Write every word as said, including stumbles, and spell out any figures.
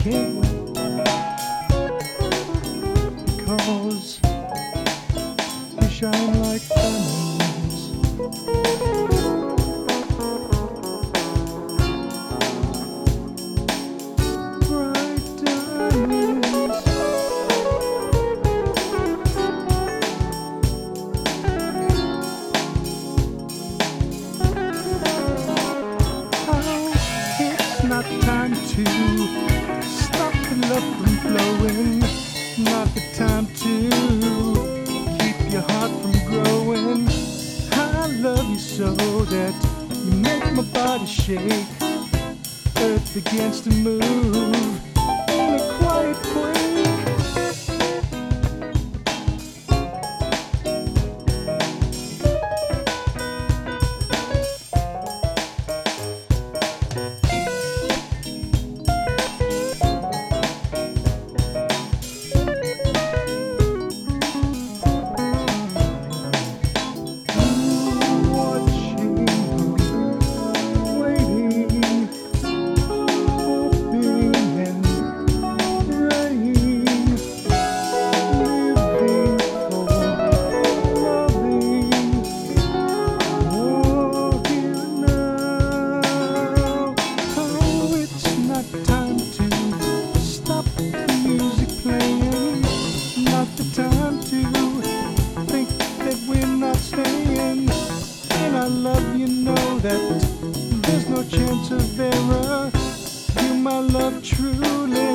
can't wait because you shine like diamonds. Bright diamonds. Oh, it's not time to stop the love from flowing. Not the time to keep your heart from growing. I love you so that you make my body shake. Earth begins to move in a quiet quake. Time to stop the music playing. Not the time to think that we're not staying. And I love you, know that there's no chance of error. You're my love truly.